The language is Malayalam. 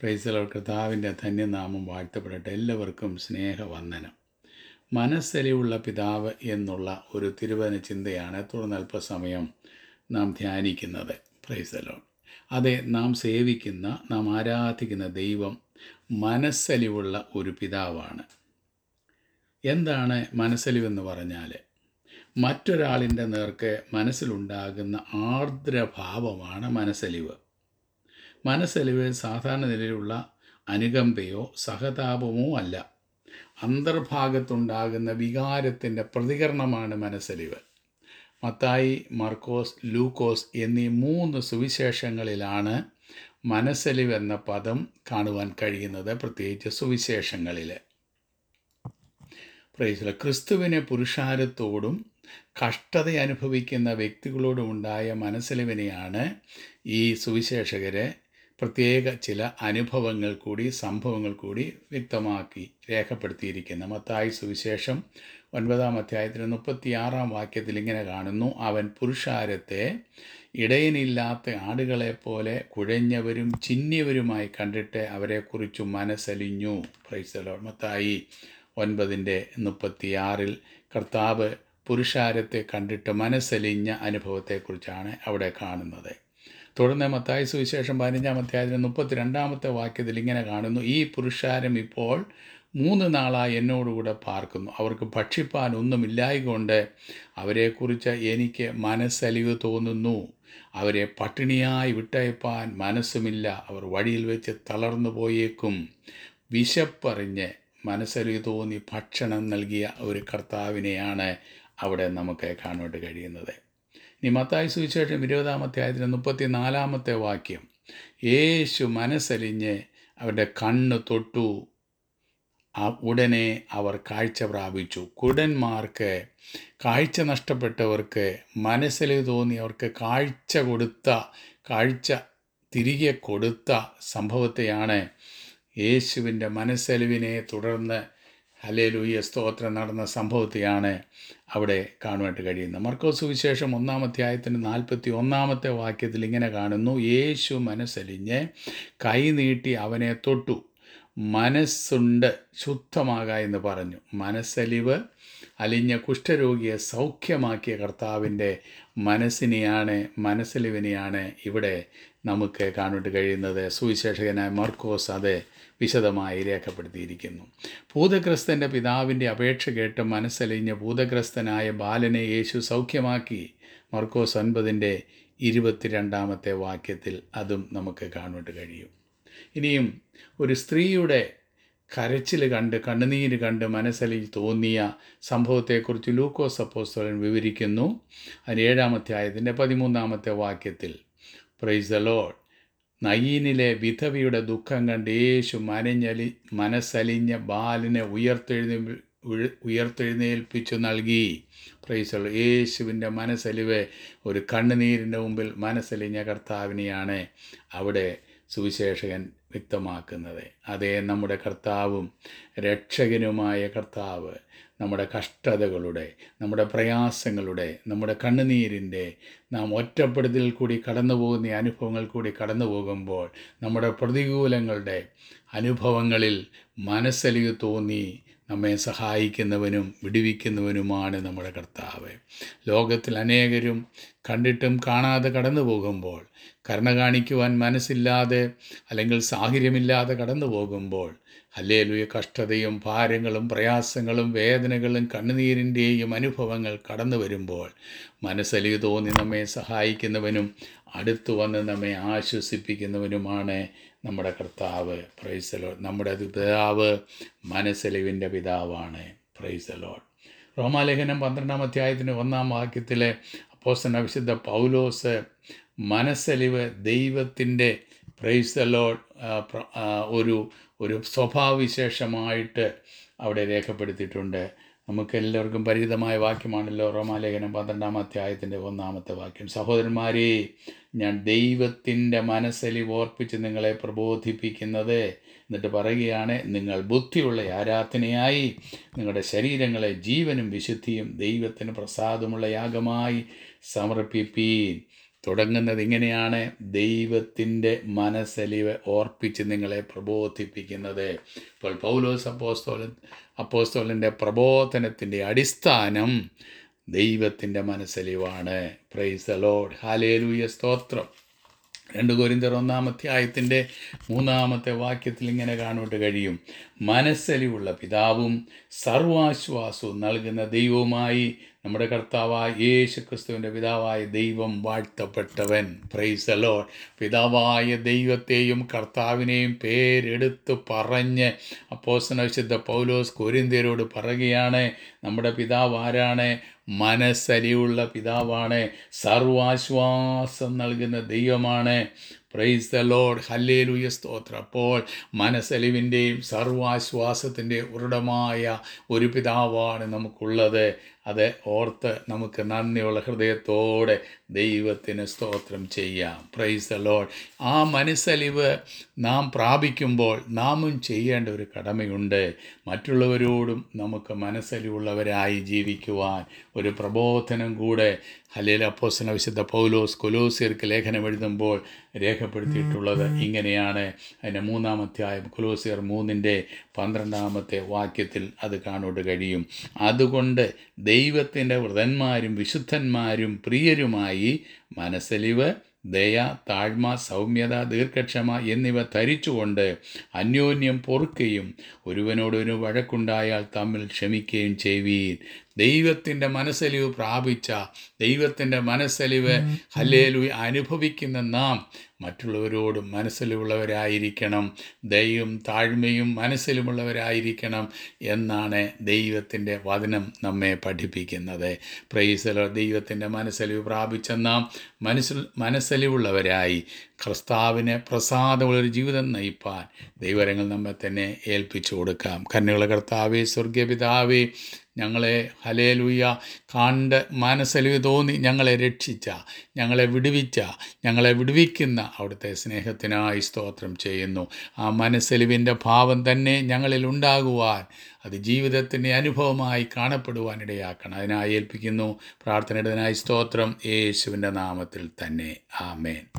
Price the Lord. കർത്താവിൻ്റെ ധന്യനാമം വാഴ്ത്തപ്പെടട്ടെ. എല്ലാവർക്കും സ്നേഹവന്ദനം. മനസ്സലിവുള്ള പിതാവ് എന്നുള്ള ഒരു തിരുവചന ചിന്തയാണ് തുടർന്ന് അല്പസമയം നാം ധ്യാനിക്കുന്നത്. Praise the Lord. അതെ, നാം സേവിക്കുന്ന, നാം ആരാധിക്കുന്ന ദൈവം മനസ്സലിവുള്ള ഒരു പിതാവാണ്. എന്താണ് മനസ്സലിവെന്ന് പറഞ്ഞാൽ? മറ്റൊരാളിൻ്റെ നേർക്ക് മനസ്സിലുണ്ടാകുന്ന ആർദ്രഭാവമാണ് മനസ്സലിവ്. മനസ്സലിവ് സാധാരണ നിലയിലുള്ള അനുകമ്പയോ സഹതാപമോ അല്ല. അന്തർഭാഗത്തുണ്ടാകുന്ന വികാരത്തിൻ്റെ പ്രതികരണമാണ് മനസ്സലിവ്. മത്തായി, മർക്കോസ്, ലൂക്കോസ് എന്നീ 3 സുവിശേഷങ്ങളിലാണ് മനസ്സലിവ് എന്ന പദം കാണുവാൻ കഴിയുന്നത്, പ്രത്യേകിച്ച് സുവിശേഷങ്ങളിൽ. പ്രൈസ്. ക്രിസ്തുവിനെ പുരുഷാരത്തോടും കഷ്ടത അനുഭവിക്കുന്ന വ്യക്തികളോടും ഉണ്ടായ മനസ്സലിവിനെയാണ് ഈ സുവിശേഷകരെ പ്രത്യേക ചില അനുഭവങ്ങൾ കൂടി, സംഭവങ്ങൾ കൂടി വ്യക്തമാക്കി രേഖപ്പെടുത്തിയിരിക്കുന്നത്. മത്തായി സുവിശേഷം 9-ാം അധ്യായത്തിന് 36-ാം വാക്യത്തിൽ ഇങ്ങനെ കാണുന്നു: അവൻ പുരുഷാരത്തെ ഇടയനില്ലാത്ത ആടുകളെപ്പോലെ കുഴഞ്ഞവരും ചിന്നിയവരുമായി കണ്ടിട്ട് അവരെക്കുറിച്ച് മനസ്സലിഞ്ഞു. Praise the Lord. മത്തായി 9:36 കർത്താവ് പുരുഷാരത്തെ കണ്ടിട്ട് മനസ്സലിഞ്ഞ അനുഭവത്തെക്കുറിച്ചാണ് അവിടെ കാണുന്നത്. തുടർന്ന് മത്തായി സുവിശേഷം 15-ാം അധ്യായത്തിന് 32-ാമത്തെ വാക്യത്തിൽ ഇങ്ങനെ കാണുന്നു: ഈ പുരുഷാരം ഇപ്പോൾ 3 നാളായി എന്നോടുകൂടെ പാർക്കുന്നു. അവർക്ക് ഭക്ഷിപ്പാൻ ഒന്നുമില്ലായകൊണ്ട് അവരെക്കുറിച്ച് എനിക്ക് മനസ്സലിവ് തോന്നുന്നു. അവരെ പട്ടിണിയായി വിട്ടയപ്പാൻ മനസ്സുമില്ല. അവർ വഴിയിൽ വെച്ച് തളർന്നു പോയേക്കും. വിശപ്പറിഞ്ഞ് മനസ്സലിവ് തോന്നി ഭക്ഷണം നൽകിയ ഒരു കർത്താവിനെയാണ് അവിടെ നമുക്ക് കാണുവാൻ കഴിയുന്നത്. ഇനി മത്തായി സുവിശേഷം 20-ാം അധ്യായത്തിന് 34-ാമത്തെ വാക്യം: യേശു മനസ്സലിഞ്ഞ് അവരുടെ കണ്ണ് തൊട്ടു, ഉടനെ അവർ കാഴ്ച പ്രാപിച്ചു. കുരുടന്മാർക്ക്, കാഴ്ച നഷ്ടപ്പെട്ടവർക്ക് മനസ്സലിവ് തോന്നി അവർക്ക് കാഴ്ച തിരികെ കൊടുത്ത സംഭവത്തെയാണ്, യേശുവിൻ്റെ മനസ്സലിവിനെ തുടർന്ന് ഹല്ലേലൂയ സ്തോത്രം നടന്ന സംഭവത്തെയാണ് അവിടെ കാണുവാൻ കഴിയുന്നത്. മർക്കോസ് സുവിശേഷം 1-ാം അധ്യായത്തിന് 41-ാമത്തെ വാക്യത്തിൽ ഇങ്ങനെ കാണുന്നു: യേശു മനസ്സലിഞ്ഞ് കൈ നീട്ടി അവനെ തൊട്ടു, മനസ്സുണ്ട് ശുദ്ധമാക എന്ന് പറഞ്ഞു. മനസ്സലിവ് അലിഞ്ഞ കുഷ്ഠരോഗിയെ സൗഖ്യമാക്കിയ കർത്താവിൻ്റെ മനസ്സലിവിനെയാണ് ഇവിടെ നമുക്ക് കാണുവാൻ കഴിയുന്നത്. സുവിശേഷകനായ മർക്കോസ് അത് വിശദമായി രേഖപ്പെടുത്തിയിരിക്കുന്നു. ഭൂതഗ്രസ്തൻ്റെ പിതാവിൻ്റെ അപേക്ഷ കേട്ട് മനസ്സലിഞ്ഞ ഭൂതഗ്രസ്തനായ ബാലനെ യേശു സൗഖ്യമാക്കി. മർക്കോസ് 9:22 വാക്യത്തിൽ അതും നമുക്ക് കാണുവാൻ കഴിയും. ഇനിയും ഒരു സ്ത്രീയുടെ കരച്ചിൽ കണ്ട്, കണ്ണുനീര് കണ്ട് മനസ്സലിൽ തോന്നിയ സംഭവത്തെക്കുറിച്ച് ലൂക്കോസ് അപ്പോസ്തലൻ വിവരിക്കുന്നു. അതിന് 7-ാം അധ്യായത്തിൻ്റെ 13-ാമത്തെ വാക്യത്തിൽ പ്രൈസ് ദി ലോർഡ്, നയീനിലെ വിധവയുടെ ദുഃഖം കണ്ട് യേശു മനസ്സലിഞ്ഞ ബാലിനെ ഉയർത്തെഴുന്നേൽപ്പിച്ചു നൽകി. Praise the Lord. യേശുവിൻ്റെ മനസ്സലിവ് ഒരു കണ്ണുനീരിൻ്റെ മുമ്പിൽ മനസ്സലിഞ്ഞ കർത്താവിനെയാണ് അവിടെ സുവിശേഷകൻ വ്യക്തമാക്കുന്നത്. അതേ, നമ്മുടെ കർത്താവും രക്ഷകനുമായ കർത്താവ് നമ്മുടെ കഷ്ടതകളുടെ, നമ്മുടെ പ്രയാസങ്ങളുടെ, നമ്മുടെ കണ്ണുനീരിൻ്റെ, നാം ഒറ്റപ്പെടുത്തൽ കൂടി കടന്നു പോകുന്ന അനുഭവങ്ങൾ കൂടി കടന്നു പോകുമ്പോൾ നമ്മുടെ പ്രതികൂലങ്ങളുടെ അനുഭവങ്ങളിൽ മനസ്സലിവ് തോന്നി നമ്മെ സഹായിക്കുന്നവനും വിടുവിക്കുന്നവനുമാണ് നമ്മുടെ കർത്താവ്. ലോകത്തിൽ അനേകരും കണ്ടിട്ടും കാണാതെ കടന്നു പോകുമ്പോൾ, കരുണ കാണിക്കുവാൻ മനസ്സില്ലാതെ അല്ലെങ്കിൽ സാഹചര്യമില്ലാതെ കടന്നു പോകുമ്പോൾ, ഹല്ലേലൂയ, കഷ്ടതയും ഭാരങ്ങളും പ്രയാസങ്ങളും വേദനകളും കണ്ണുനീരിൻ്റെയും അനുഭവങ്ങൾ കടന്നു വരുമ്പോൾ മനസ്സലിവ് തോന്നി നമ്മെ സഹായിക്കുന്നവനും അടുത്തു വന്ന് നമ്മെ ആശ്വസിപ്പിക്കുന്നവനുമാണ് നമ്മുടെ കർത്താവ്. Praise the Lord. നമ്മുടെ പിതാവ് മനസ്സലിവിൻ്റെ പിതാവാണ്. Praise the Lord. റോമാലേഖനം 12-ാം അധ്യായത്തിന് 1-ാം വാക്യത്തിലെ അപ്പോസ്തലനായ വിശുദ്ധ പൗലോസ് മനസ്സലിവ് ദൈവത്തിൻ്റെ, പ്രൈസ് ദി ലോർഡ്, ഒരു സ്വഭാവവിശേഷമായിട്ട് അവിടെ രേഖപ്പെടുത്തിയിട്ടുണ്ട്. നമുക്കെല്ലാവർക്കും പരിചിതമായ വാക്യമാണല്ലോ റോമാലേഖനം 12-ാം അധ്യായത്തിൻ്റെ 1-ാമത്തെ വാക്യം: സഹോദരന്മാരെ, ഞാൻ ദൈവത്തിൻ്റെ മനസ്സലിവ് ഓർപ്പിച്ച് നിങ്ങളെ പ്രബോധിപ്പിക്കുന്നത്. എന്നിട്ട് പറയുകയാണ്, നിങ്ങൾ ബുദ്ധിയുള്ള ആരാധനയായി നിങ്ങളുടെ ശരീരങ്ങളെ ജീവനും വിശുദ്ധിയും ദൈവത്തിന് പ്രസാദമുള്ള യാഗമായി സമർപ്പിപ്പീൻ. തുടങ്ങുന്നത് ഇങ്ങനെയാണ്: ദൈവത്തിൻ്റെ മനസ്സലിവ് ഓർപ്പിച്ച് നിങ്ങളെ പ്രബോധിപ്പിക്കുന്നത്. ഇപ്പോൾ പൗലോസ് അപ്പോസ്തലൻ്റെ പ്രബോധനത്തിൻ്റെ അടിസ്ഥാനം ദൈവത്തിൻ്റെ മനസ്സലിവാണ്. Praise the Lord. ഹല്ലേലൂയ, സ്തോത്രം. 2 കൊരിന്ത്യർ 1-ാം അധ്യായത്തിൻ്റെ 3-ാമത്തെ വാക്യത്തിൽ ഇങ്ങനെ കാണുവാൻ കഴിയും: മനസ്സലിവുള്ള പിതാവും സർവാശ്വാസവും നൽകുന്ന ദൈവവുമായി നമ്മുടെ കർത്താവായ യേശു ക്രിസ്തുവിൻ്റെ പിതാവായ ദൈവം വാഴ്ത്തപ്പെട്ടവൻ. Price the Lord. പിതാവായ ദൈവത്തെയും കർത്താവിനെയും പേരെടുത്ത് പറഞ്ഞ് അപ്പോസ്തലനായ വിശുദ്ധ പൗലോസ് കൊരിന്ത്യരോട് പറയുകയാണ്, നമ്മുടെ പിതാവ് ആരാണ്? മനസ്സലിവുള്ള പിതാവാണ്, സർവാശ്വാസം നൽകുന്ന ദൈവമാണ്. Price the Lord. ഹല്ലേലൂയ, സ്തോത്രം. അപ്പോൾ മനസ്സലിവിൻ്റെയും സർവാശ്വാസത്തിൻ്റെ ഉറവിടമായ ഒരു പിതാവാണ് നമുക്കുള്ളത്. അത് ഓർത്ത് നമുക്ക് നന്ദിയുള്ള ഹൃദയത്തോടെ ദൈവത്തിന് സ്തോത്രം ചെയ്യാം. Praise the Lord. ആ മനസ്സലിവ് നാം പ്രാപിക്കുമ്പോൾ നാമും ചെയ്യേണ്ട ഒരു കടമയുണ്ട്. മറ്റുള്ളവരോടും നമുക്ക് മനസ്സലിവുള്ളവരായി ജീവിക്കുവാൻ ഒരു പ്രബോധനം കൂടെ ഹല്ലേലൂയ അപ്പോസ്തലനായ വിശുദ്ധ പൗലോസ് കൊലോസ്യർക്ക് ലേഖനം എഴുതുമ്പോൾ രേഖപ്പെടുത്തിയിട്ടുള്ളത് ഇങ്ങനെയാണ്. അതിൻ്റെ 3-ാം അധ്യായം കൊലോസ്യർ 3:12 വാക്യത്തിൽ അത് കാണുവാൻ കഴിയും. അതുകൊണ്ട് ദൈവത്തിൻ്റെ വൃതന്മാരും വിശുദ്ധന്മാരും പ്രിയരുമായി മനസ്സലിവ്, ദയ, താഴ്മ, സൗമ്യത, ദീർഘക്ഷമ എന്നിവ ധരിച്ചുകൊണ്ട് അന്യോന്യം പൊറുക്കുകയും ഒരുവനോടൊരു വഴക്കുണ്ടായാൽ തമ്മിൽ ക്ഷമിക്കുകയും ചെയ്യുവീൻ. ദൈവത്തിൻ്റെ മനസ്സലിവ് പ്രാപിച്ച, ദൈവത്തിൻ്റെ മനസ്സലിവ് ഹല്ലേലൂയ അനുഭവിക്കുന്ന നാം മറ്റുള്ളവരോടും മനസ്സലിവുള്ളവരായിരിക്കണം. ദയയും താഴ്മയും മനസ്സലിവുള്ളവരായിരിക്കണം എന്നാണ് ദൈവത്തിൻ്റെ വചനം നമ്മെ പഠിപ്പിക്കുന്നത്. Praise the Lord. ദൈവത്തിൻ്റെ മനസ്സലിവ് പ്രാപിച്ച നാം മനസ്സലിവുള്ളവരായി കർത്താവിന് പ്രസാദമുള്ളൊരു ജീവിതം നയിപ്പാൻ ദൈവരങ്ങൾ നമ്മെ തന്നെ ഏൽപ്പിച്ചു കൊടുക്കാം. കന്യകളുടെ കർത്താവേ, സ്വർഗീയ പിതാവേ, ഞങ്ങളെ ഹല്ലേലൂയ കണ്ട് മനസ്സലിവ് തോന്നി ഞങ്ങളെ രക്ഷിച്ച, ഞങ്ങളെ വിടുവിച്ച, ഞങ്ങളെ വിടുവിക്കുന്ന അവിടുത്തെ സ്നേഹത്തിനായി സ്തോത്രം ചെയ്യുന്നു. ആ മനസ്സലിവിൻ്റെ ഭാവം തന്നെ ഞങ്ങളിൽ ഉണ്ടാകുവാൻ, അത് ജീവിതത്തിൻ്റെ അനുഭവമായി കാണപ്പെടുവാൻ ഇടയാക്കണം. അതിനായി ഏൽപ്പിക്കുന്നു. പ്രാർത്ഥനയുടേതിനായി സ്തോത്രം. യേശുവിൻ്റെ നാമത്തിൽ തന്നെ. ആമേൻ.